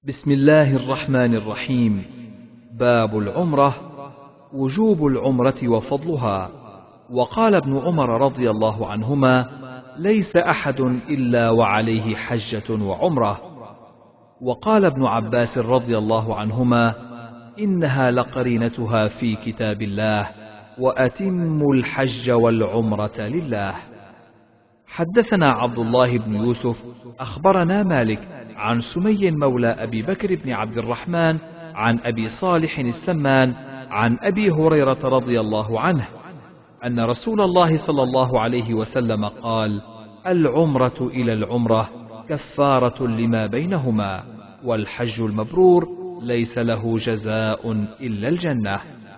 بسم الله الرحمن الرحيم. باب العمرة، وجوب العمرة وفضلها. وقال ابن عمر رضي الله عنهما: ليس أحد إلا وعليه حجة وعمرة. وقال ابن عباس رضي الله عنهما: إنها لقرينتها في كتاب الله، وأتموا الحج والعمرة لله. حدثنا عبد الله بن يوسف أخبرنا مالك عن سمي مولى أبي بكر بن عبد الرحمن عن أبي صالح السمان عن أبي هريرة رضي الله عنه أن رسول الله صلى الله عليه وسلم قال: العمرة إلى العمرة كفارة لما بينهما، والحج المبرور ليس له جزاء إلا الجنة.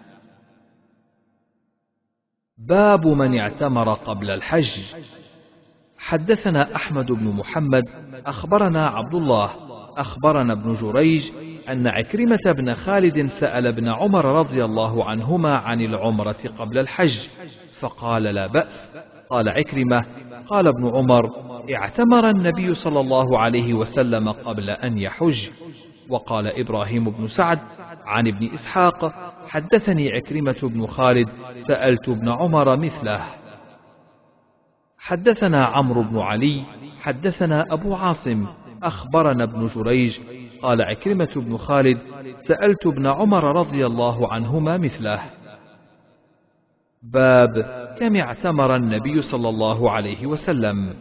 باب من اعتمر قبل الحج. حدثنا أحمد بن محمد أخبرنا عبد الله أخبرنا ابن جريج أن عكرمة بن خالد سأل ابن عمر رضي الله عنهما عن العمرة قبل الحج، فقال: لا بأس. قال عكرمة: قال ابن عمر: اعتمر النبي صلى الله عليه وسلم قبل أن يحج. وقال إبراهيم بن سعد عن ابن إسحاق: حدثني عكرمة بن خالد سألت ابن عمر مثله. حدثنا عمرو بن علي حدثنا أبو عاصم أخبرنا ابن جريج قال عكرمة بن خالد: سألت ابن عمر رضي الله عنهما مثله. باب كم اعتمر النبي صلى الله عليه وسلم.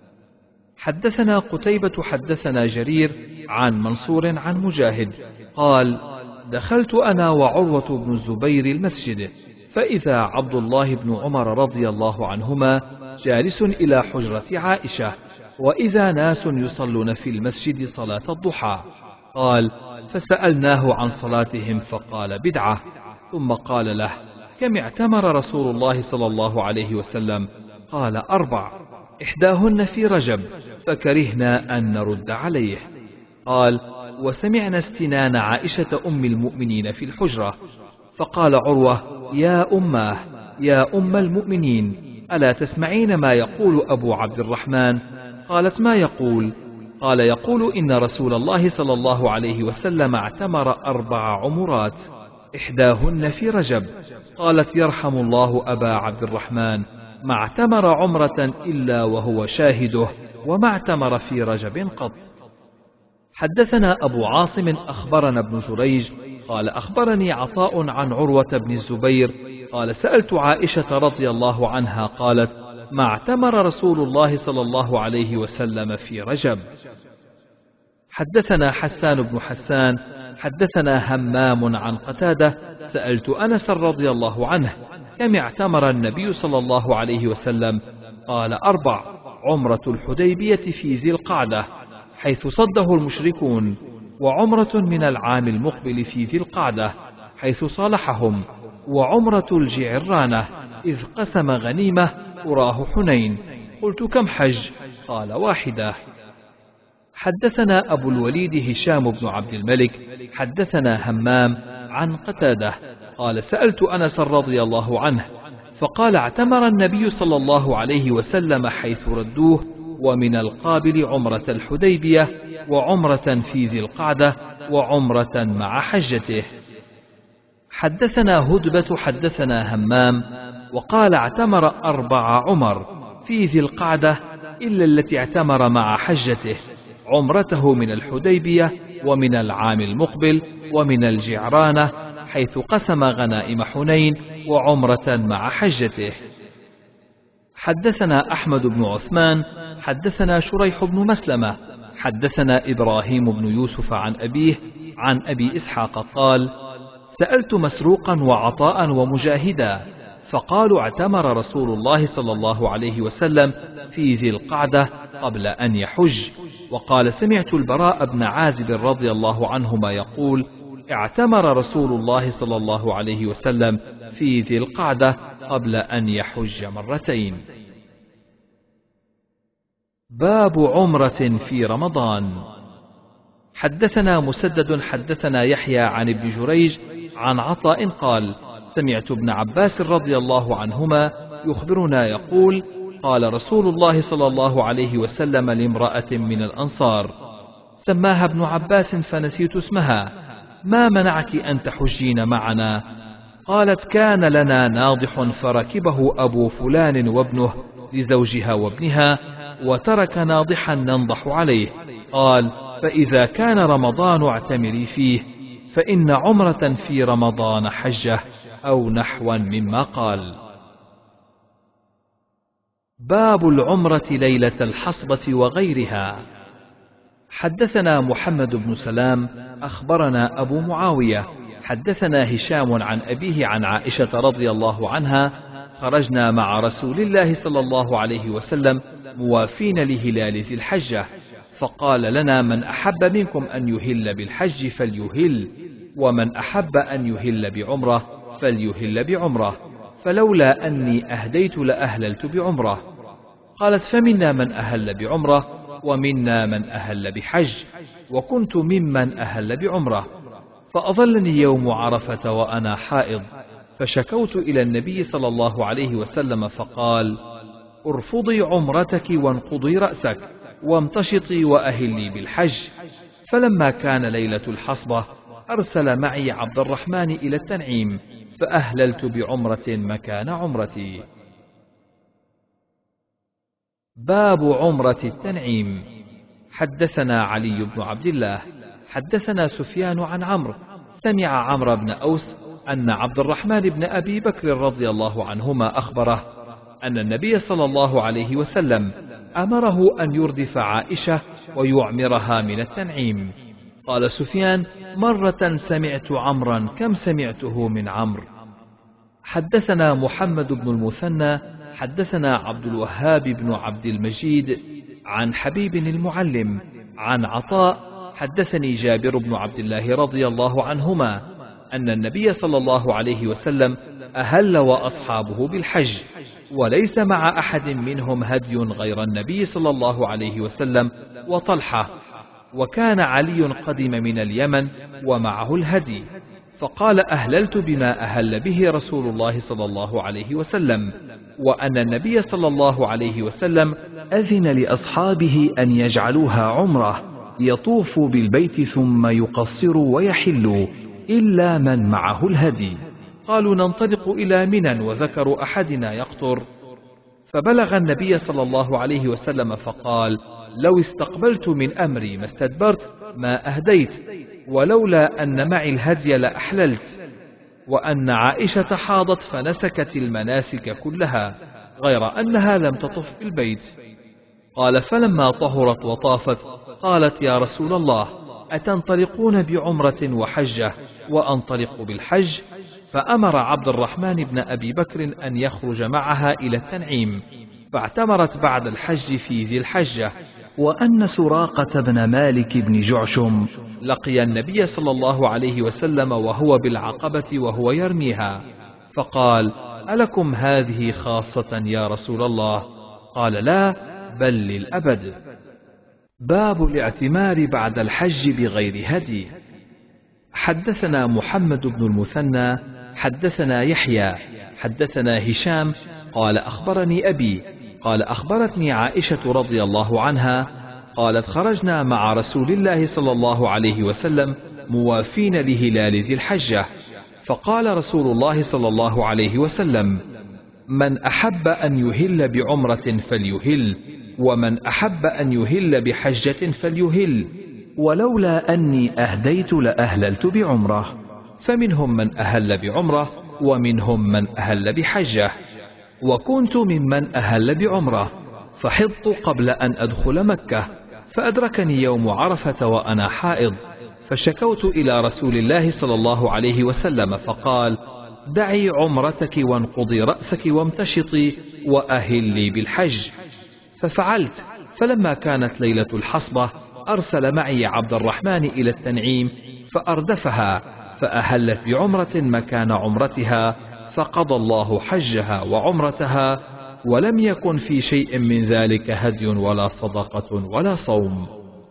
حدثنا قتيبة حدثنا جرير عن منصور عن مجاهد قال: دخلت أنا وعروة بن الزبير المسجد، فإذا عبد الله بن عمر رضي الله عنهما جالس إلى حجرة عائشة، وإذا ناس يصلون في المسجد صلاة الضحى. قال: فسألناه عن صلاتهم فقال: بدعة. ثم قال له: كم اعتمر رسول الله صلى الله عليه وسلم؟ قال: 4، إحداهن في رجب، فكرهنا أن نرد عليه. قال: وسمعنا استنان عائشة أم المؤمنين في الحجرة، فقال عروة: يا أماه، يا أم المؤمنين، ألا تسمعين ما يقول أبو عبد الرحمن؟ قالت: ما يقول؟ قال: يقول إن رسول الله صلى الله عليه وسلم اعتمر 4 عمرات، إحداهن في رجب. قالت: يرحم الله أبا عبد الرحمن، ما اعتمر عمرة إلا وهو شاهده، وما اعتمر في رجب قط. حدثنا أبو عاصم أخبرنا ابن جريج قال: أخبرني عطاء عن عروة بن الزبير قال: سألت عائشة رضي الله عنها قالت: ما اعتمر رسول الله صلى الله عليه وسلم في رجب. حدثنا حسان بن حسان حدثنا همام عن قتادة سألت أنس رضي الله عنه: كم اعتمر النبي صلى الله عليه وسلم؟ قال: 4، عمرة الحديبية في ذي القعدة حيث صده المشركون، وعمرة من العام المقبل في ذي القعدة حيث صالحهم، وعمرة الجعرانة إذ قسم غنيمة أراه حنين. قلت: كم حج؟ قال: 1. حدثنا أبو الوليد هشام بن عبد الملك حدثنا همام عن قتادة قال: سألت أنس رضي الله عنه فقال: اعتمر النبي صلى الله عليه وسلم حيث ردوه، ومن القابل عمرة الحديبية، وعمرة في ذي القعدة، وعمرة مع حجته. حدثنا هدبة حدثنا همام وقال: اعتمر 4 عمر في ذي القعدة إلا التي اعتمر مع حجته، عمرته من الحديبية، ومن العام المقبل، ومن الجعرانة حيث قسم غنائم حنين، وعمرة مع حجته. حدثنا أحمد بن عثمان حدثنا شريح بن مسلمة حدثنا إبراهيم بن يوسف عن أبيه عن أبي إسحاق قال: سألت مسروقا وعطاء ومجاهدا فقالوا: اعتمر رسول الله صلى الله عليه وسلم في ذي القعدة قبل أن يحج. وقال: سمعت البراء بن عازب رضي الله عنهما يقول: اعتمر رسول الله صلى الله عليه وسلم في ذي القعدة قبل أن يحج 2 مرات. باب عمرة في رمضان. حدثنا مسدد حدثنا يحيى عن ابن جريج عن عطاء قال: سمعت ابن عباس رضي الله عنهما يخبرنا يقول: قال رسول الله صلى الله عليه وسلم لامرأة من الأنصار: سماها ابن عباس فنسيت اسمها، ما منعك أن تحجين معنا؟ قالت: كان لنا ناضح فركبه أبو فلان وابنه لزوجها وابنها، وترك ناضحا ننضح عليه. قال: فإذا كان رمضان اعتمري فيه، فإن عمرة في رمضان حجة، أو نحوا مما قال. باب العمرة ليلة الحصبة وغيرها. حدثنا محمد بن سلام أخبرنا أبو معاوية حدثنا هشام عن أبيه عن عائشة رضي الله عنها: خرجنا مع رسول الله صلى الله عليه وسلم موافين لهلال ذي الحجة، فقال لنا: من أحب منكم أن يهل بالحج فليهل، ومن أحب أن يهل بعمرة فليهل بعمرة، فلولا أني أهديت لأهللت بعمرة. قالت: فمنا من أهل بعمرة، ومنا من أهل بحج، وكنت ممن أهل بعمرة. فأظلني يوم عرفة وأنا حائض، فشكوت إلى النبي صلى الله عليه وسلم فقال: ارفضي عمرتك وانقضي رأسك وامتشطي وأهلي بالحج. فلما كان ليلة الحصبة أرسل معي عبد الرحمن إلى التنعيم، فأهللت بعمرة مكان عمرتي. باب عمرة التنعيم. حدثنا علي بن عبد الله حدثنا سفيان عن عمرو سمع عمرو بن أوس أن عبد الرحمن بن أبي بكر رضي الله عنهما أخبره أن النبي صلى الله عليه وسلم أمره أن يردف عائشة ويعمرها من التنعيم. قال سفيان: مرة سمعت عمرا كم سمعته من عمرو. حدثنا محمد بن المثنى حدثنا عبد الوهاب بن عبد المجيد عن حبيب المعلم عن عطاء حدثني جابر بن عبد الله رضي الله عنهما أن النبي صلى الله عليه وسلم أهل وأصحابه بالحج، وليس مع أحد منهم هدي غير النبي صلى الله عليه وسلم وطلحة، وكان علي قدم من اليمن ومعه الهدي، فقال: أهللت بما أهل به رسول الله صلى الله عليه وسلم، وأن النبي صلى الله عليه وسلم أذن لأصحابه أن يجعلوها عمرة، يطوفوا بالبيت ثم يقصروا ويحلوا إلا من معه الهدي. قالوا: ننطلق إلى منى، وذكروا أحدنا يقطر، فبلغ النبي صلى الله عليه وسلم فقال: لو استقبلت من أمري ما استدبرت ما أهديت، ولولا أن معي الهدي لأحللت، وأن عائشة حاضت فنسكت المناسك كلها غير أنها لم تطف بالبيت. قال: فلما طهرت وطافت قالت: يا رسول الله، أتنطلقون بعمرة وحجة وأنطلق بالحج؟ فأمر عبد الرحمن بن أبي بكر أن يخرج معها إلى التنعيم، فاعتمرت بعد الحج في ذي الحجة. وأن سراقة بن مالك بن جعشم لقي النبي صلى الله عليه وسلم وهو بالعقبة وهو يرميها، فقال: ألكم هذه خاصة يا رسول الله؟ قال: لا، بل للأبد. باب الاعتمار بعد الحج بغير هدي. حدثنا محمد بن المثنى حدثنا يحيى حدثنا هشام قال: أخبرني أبي قال: أخبرتني عائشة رضي الله عنها قالت: خرجنا مع رسول الله صلى الله عليه وسلم موافين لهلال ذي الحجة، فقال رسول الله صلى الله عليه وسلم: من أحب أن يهل بعمرة فليهل، ومن أحب أن يهل بحجة فليهل، ولولا أني أهديت لأهللت بعمرة. فمنهم من أهل بعمرة ومنهم من أهل بحجة، وكنت ممن أهل بعمرة، فحضت قبل أن أدخل مكة، فأدركني يوم عرفة وأنا حائض، فشكوت إلى رسول الله صلى الله عليه وسلم فقال: دعي عمرتك وانقضي رأسك وامتشطي وأهلي بالحج. ففعلت، فلما كانت ليلة الحصبة أرسل معي عبد الرحمن إلى التنعيم فأردفها، فأهلت بعمرة مكان عمرتها، فقضى الله حجها وعمرتها، ولم يكن في شيء من ذلك هدي ولا صدقة ولا صوم.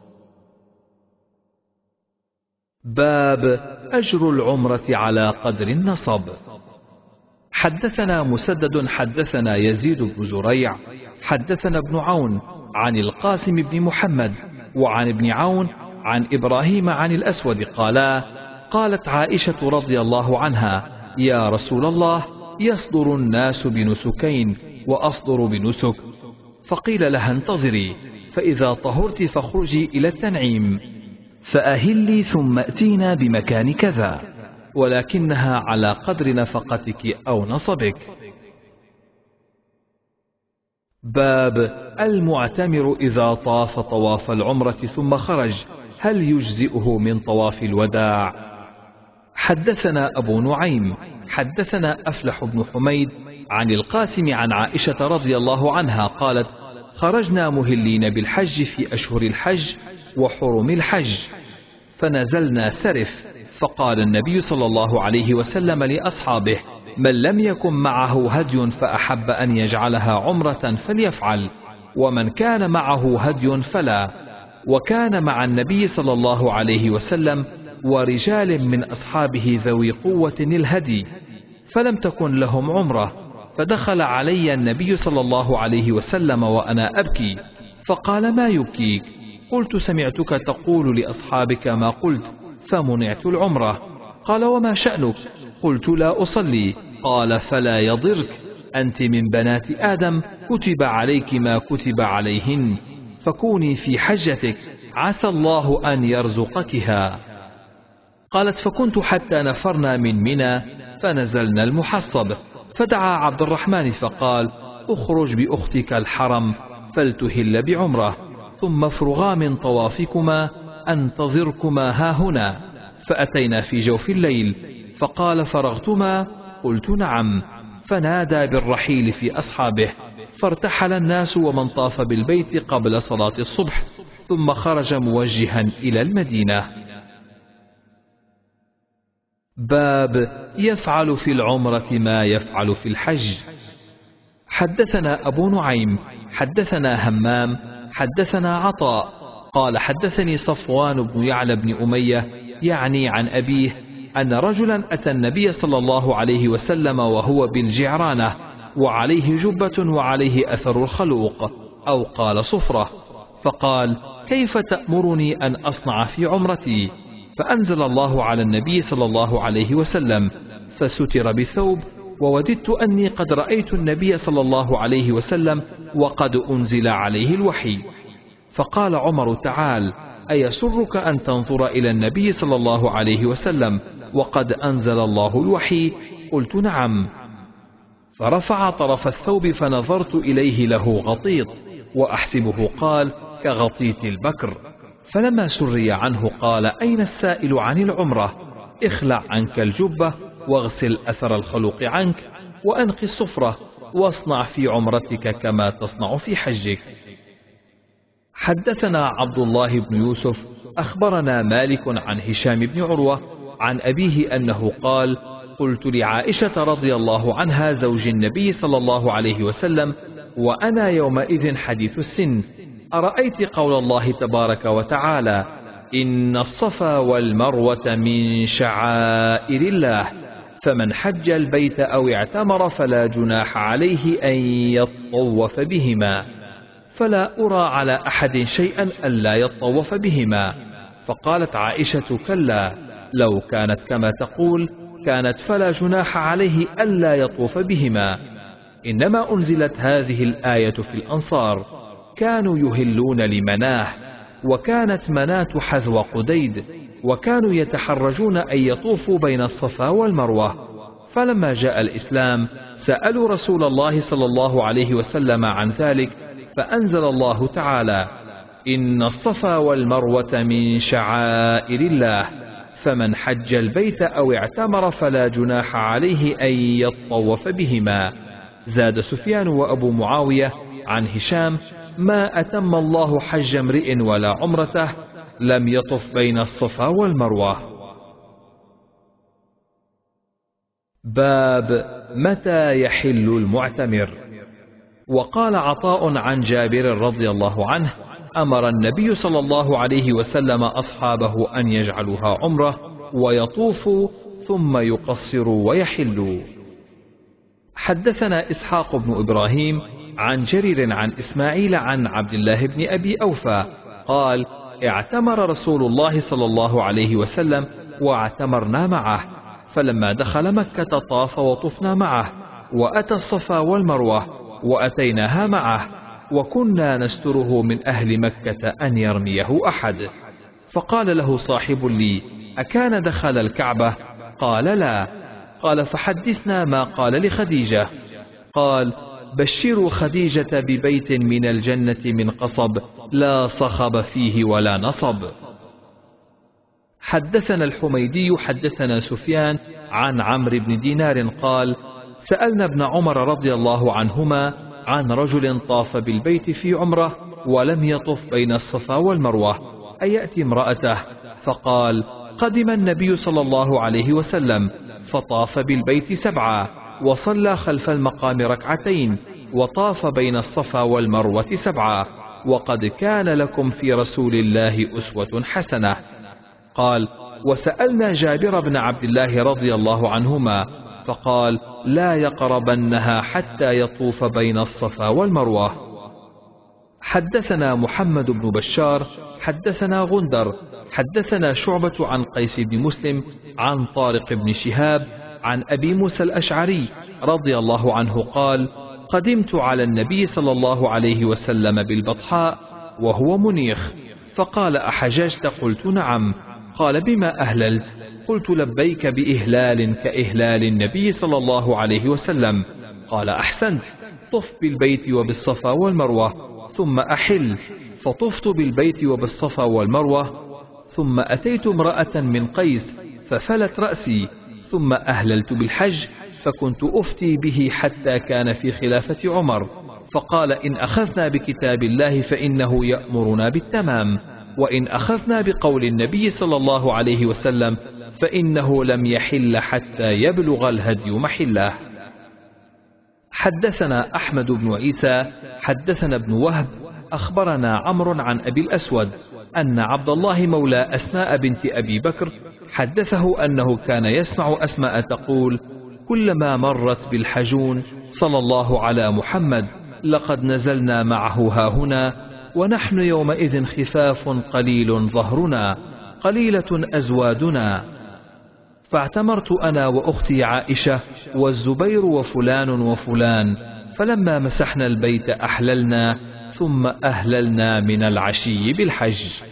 باب أجر العمرة على قدر النصب. حدثنا مسدد حدثنا يزيد بن زريع حدثنا ابن عون عن القاسم بن محمد وعن ابن عون عن إبراهيم عن الأسود قالا: قالت عائشة رضي الله عنها: يا رسول الله، يصدر الناس بنسكين وأصدر بنسك. فقيل لها: انتظري، فإذا طهرت فاخرجي إلى التنعيم فأهلي ثم أتينا بمكان كذا، ولكنها على قدر نفقتك أو نصبك. باب المعتمر إذا طاف طواف العمرة ثم خرج هل يجزئه من طواف الوداع؟ حدثنا أبو نعيم حدثنا أفلح بن حميد عن القاسم عن عائشة رضي الله عنها قالت: خرجنا مهلين بالحج في أشهر الحج وحرم الحج، فنزلنا سرف، فقال النبي صلى الله عليه وسلم لأصحابه: من لم يكن معه هدي فأحب أن يجعلها عمرة فليفعل، ومن كان معه هدي فلا. وكان مع النبي صلى الله عليه وسلم ورجال من أصحابه ذوي قوة الهدي، فلم تكن لهم عمرة، فدخل علي النبي صلى الله عليه وسلم وأنا أبكي، فقال: ما يبكيك؟ قلت: سمعتك تقول لأصحابك ما قلت فمنعت العمرة. قال: وما شأنك؟ قلت: لا أصلي. قال: فلا يضرك، أنت من بنات آدم، كتب عليك ما كتب عليهن، فكوني في حجتك، عسى الله أن يرزقكها. قالت: فكنت حتى نفرنا من منى فنزلنا المحصب، فدعا عبد الرحمن فقال: اخرج بأختك الحرم فلتهل بعمرة، ثم افرغا من طوافكما أنتظركما هاهنا. فأتينا في جوف الليل، فقال: فرغتما؟ قلت: نعم. فنادى بالرحيل في أصحابه، فارتحل الناس ومن طاف بالبيت قبل صلاة الصبح، ثم خرج موجها إلى المدينة. باب يفعل في العمرة ما يفعل في الحج. حدثنا أبو نعيم حدثنا همام حدثنا عطاء قال: حدثني صفوان بن يعلى بن أمية يعني عن أبيه أن رجلا أتى النبي صلى الله عليه وسلم وهو بالجعرانة، وعليه جبة وعليه أثر الخلوق، أو قال صفرة، فقال: كيف تأمرني أن أصنع في عمرتي؟ فأنزل الله على النبي صلى الله عليه وسلم، فستر بثوب، ووددت أني قد رأيت النبي صلى الله عليه وسلم وقد أنزل عليه الوحي. فقال عمر: تعال، أيسرك أن تنظر إلى النبي صلى الله عليه وسلم وقد أنزل الله الوحي؟ قلت: نعم. فرفع طرف الثوب فنظرت إليه له غطيط، وأحسبه قال: كغطيط البكر. فلما سري عنه قال: أين السائل عن العمرة؟ اخلع عنك الجبة، واغسل أثر الخلوق عنك، وأنقي الصفرة، واصنع في عمرتك كما تصنع في حجك. حدثنا عبد الله بن يوسف أخبرنا مالك عن هشام بن عروة عن أبيه أنه قال: قلت لعائشة رضي الله عنها زوج النبي صلى الله عليه وسلم وأنا يومئذ حديث السن: أرأيت قول الله تبارك وتعالى: إن الصفا والمروة من شعائر الله، فمن حج البيت أو اعتمر فلا جناح عليه أن يطوف بهما، فلا أرى على أحد شيئا ألا يطوف بهما. فقالت عائشة: كلا، لو كانت كما تقول كانت فلا جناح عليه ألا يطوف بهما، إنما أنزلت هذه الآية في الأنصار، كانوا يهلون لمناه، وكانت مناة حذو قديد، وكانوا يتحرجون أن يطوفوا بين الصفا والمروة. فلما جاء الإسلام سألوا رسول الله صلى الله عليه وسلم عن ذلك، فأنزل الله تعالى: إن الصفا والمروة من شعائر الله، فمن حج البيت أو اعتمر فلا جناح عليه أن يطوف بهما. زاد سفيان وأبو معاوية عن هشام: ما أتم الله حج امرئ ولا عمرته لم يطف بين الصفا والمروة. باب متى يحل المعتمر. وقال عطاء عن جابر رضي الله عنه: أمر النبي صلى الله عليه وسلم أصحابه أن يجعلوها عمرة ويطوفوا ثم يقصروا ويحلوا. حدثنا إسحاق بن إبراهيم عن جرير عن إسماعيل عن عبد الله بن أبي أوفى قال: اعتمر رسول الله صلى الله عليه وسلم واعتمرنا معه، فلما دخل مكة طاف وطفنا معه، وأتى الصفا والمروة وأتيناها معه، وكنا نستره من أهل مكة أن يرميه أحد. فقال له صاحب لي: أكان دخل الكعبة؟ قال: لا. قال: فحدثنا ما قال لخديجة. قال: بشروا خديجة ببيت من الجنة من قصب لا صخب فيه ولا نصب. حدثنا الحميدي حدثنا سفيان عن عمرو بن دينار قال: سألنا ابن عمر رضي الله عنهما عن رجل طاف بالبيت في عمره ولم يطف بين الصفا والمروة أيأتي امرأته؟ فقال: قدم النبي صلى الله عليه وسلم فطاف بالبيت 7 وصلى خلف المقام 2 وطاف بين الصفا والمروة 7 وقد كان لكم في رسول الله أسوة حسنة. قال: وسألنا جابر بن عبد الله رضي الله عنهما فقال: لا يقربنها حتى يطوف بين الصفا والمروة. حدثنا محمد بن بشار حدثنا غندر حدثنا شعبة عن قيس بن مسلم عن طارق بن شهاب عن أبي موسى الأشعري رضي الله عنه قال: قدمت على النبي صلى الله عليه وسلم بالبطحاء وهو منيخ، فقال: أحججت؟ قلت: نعم. قال: بما أهللت؟ قلت: لبيك بإهلال كإهلال النبي صلى الله عليه وسلم. قال: أحسنت، طف بالبيت وبالصفا والمروة ثم أحل. فطفت بالبيت وبالصفا والمروة، ثم أتيت امرأة من قيس ففلت رأسي، ثم أهللت بالحج، فكنت أفتي به حتى كان في خلافة عمر، فقال: إن أخذنا بكتاب الله فإنه يأمرنا بالتمام، وإن أخذنا بقول النبي صلى الله عليه وسلم فإنه لم يحل حتى يبلغ الهدي محله. حدثنا أحمد بن عيسى حدثنا ابن وهب أخبرنا عمرو عن أبي الأسود أن عبد الله مولى أسماء بنت أبي بكر حدثه أنه كان يسمع أسماء تقول: كلما مرت بالحجون صلى الله على محمد لقد نزلنا معه هاهنا، ونحن يومئذ خفاف قليل ظهرنا قليلة أزوادنا. فاعتمرت أنا وأختي عائشة والزبير وفلان وفلان، فلما مسحنا البيت أحللنا، ثم أهللنا من العشي بالحج.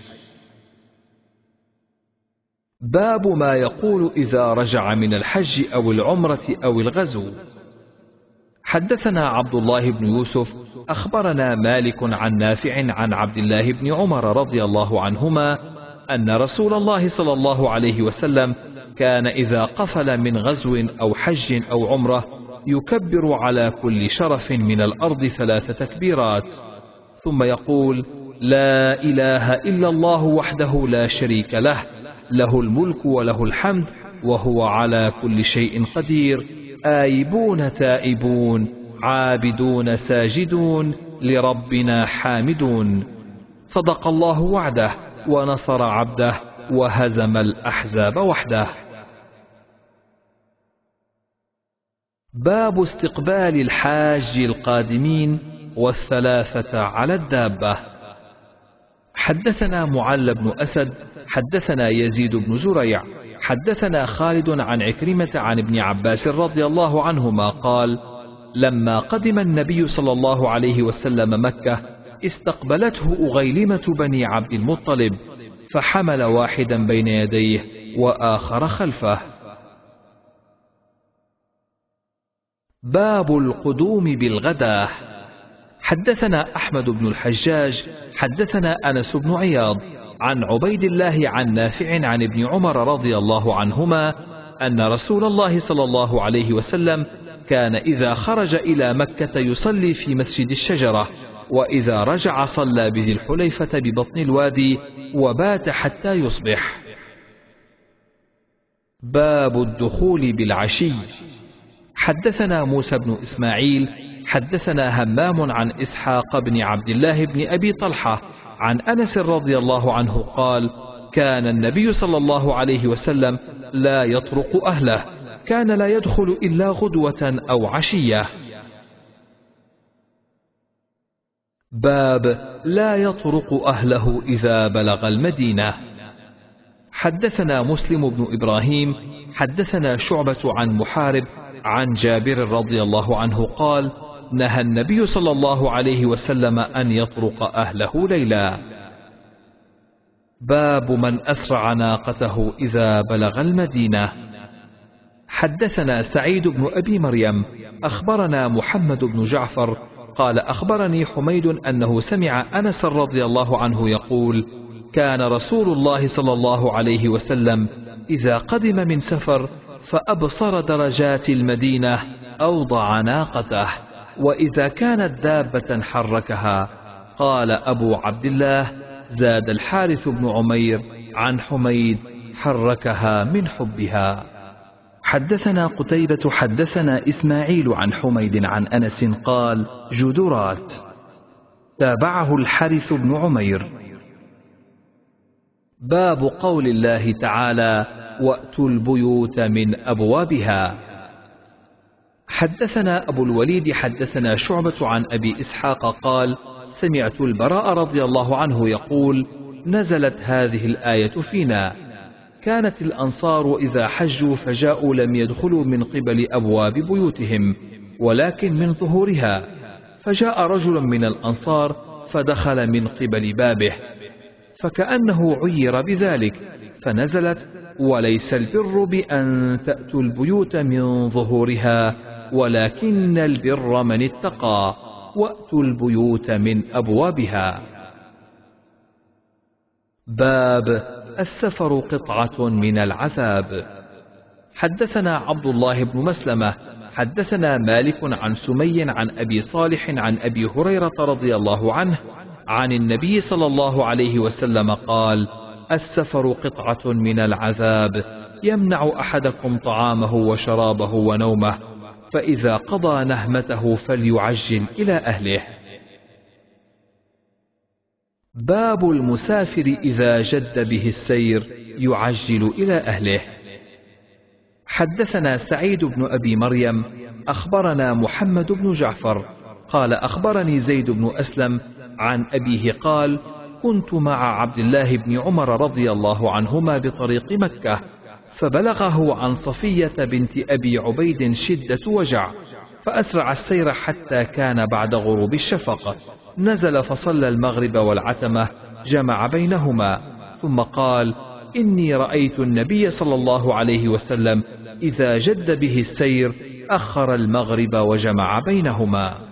باب ما يقول إذا رجع من الحج أو العمرة أو الغزو. حدثنا عبد الله بن يوسف أخبرنا مالك عن نافع عن عبد الله بن عمر رضي الله عنهما أن رسول الله صلى الله عليه وسلم كان إذا قفل من غزو أو حج أو عمرة يكبر على كل شرف من الأرض 3 تكبيرات، ثم يقول: لا إله إلا الله وحده لا شريك له، له الملك وله الحمد وهو على كل شيء قدير، آيبون تائبون عابدون ساجدون لربنا حامدون، صدق الله وعده ونصر عبده وهزم الأحزاب وحده. باب استقبال الحاج القادمين وال3 على الدابة. حدثنا معل بن أسد حدثنا يزيد بن زريع حدثنا خالد عن عكرمة عن ابن عباس رضي الله عنهما قال: لما قدم النبي صلى الله عليه وسلم مكة استقبلته أغيلمة بني عبد المطلب، فحمل واحدا بين يديه وآخر خلفه. باب القدوم بالغداة. حدثنا أحمد بن الحجاج حدثنا أنس بن عياض عن عبيد الله عن نافع عن ابن عمر رضي الله عنهما أن رسول الله صلى الله عليه وسلم كان إذا خرج إلى مكة يصلي في مسجد الشجرة، وإذا رجع صلى بذي الحليفة ببطن الوادي وبات حتى يصبح. باب الدخول بالعشي. حدثنا موسى بن إسماعيل حدثنا همام عن إسحاق بن عبد الله بن أبي طلحة عن أنس رضي الله عنه قال: كان النبي صلى الله عليه وسلم لا يطرق أهله، كان لا يدخل إلا غدوة أو عشية. باب لا يطرق أهله إذا بلغ المدينة. حدثنا مسلم بن إبراهيم حدثنا شعبة عن محارب عن جابر رضي الله عنه قال: نهى النبي صلى الله عليه وسلم أن يطرق أهله ليلا. باب من أسرع ناقته إذا بلغ المدينة. حدثنا سعيد بن أبي مريم أخبرنا محمد بن جعفر قال: أخبرني حميد أنه سمع أنس رضي الله عنه يقول: كان رسول الله صلى الله عليه وسلم إذا قدم من سفر فأبصر درجات المدينة أوضع ناقته، وإذا كانت دابة حركها. قال أبو عبد الله: زاد الحارث بن عمير عن حميد: حركها من حبها. حدثنا قتيبة حدثنا إسماعيل عن حميد عن أنس قال: جدرات. تابعه الحارث بن عمير. باب قول الله تعالى: وأتوا البيوت من أبوابها. حدثنا أبو الوليد حدثنا شعبة عن أبي إسحاق قال: سمعت البراء رضي الله عنه يقول: نزلت هذه الآية فينا: كانت الأنصار إذا حجوا فجاءوا لم يدخلوا من قبل أبواب بيوتهم ولكن من ظهورها، فجاء رجل من الأنصار فدخل من قبل بابه، فكأنه عير بذلك، فنزلت: وليس البر بأن تأتوا البيوت من ظهورها ولكن البر من اتقى، وأتوا البيوت من أبوابها. باب السفر قطعة من العذاب. حدثنا عبد الله بن مسلمة حدثنا مالك عن سمي عن أبي صالح عن أبي هريرة رضي الله عنه عن النبي صلى الله عليه وسلم قال: السفر قطعة من العذاب، يمنع أحدكم طعامه وشرابه ونومه، فإذا قضى نهمته فليعجل إلى أهله. باب المسافر إذا جد به السير يعجل إلى أهله. حدثنا سعيد بن أبي مريم أخبرنا محمد بن جعفر قال: أخبرني زيد بن أسلم عن أبيه قال: كنت مع عبد الله بن عمر رضي الله عنهما بطريق مكة، فبلغه عن صفية بنت أبي عبيد شدة وجع، فأسرع السير حتى كان بعد غروب الشفق، نزل فصلى المغرب والعتمة، جمع بينهما، ثم قال: إني رأيت النبي صلى الله عليه وسلم إذا جد به السير أخر المغرب وجمع بينهما.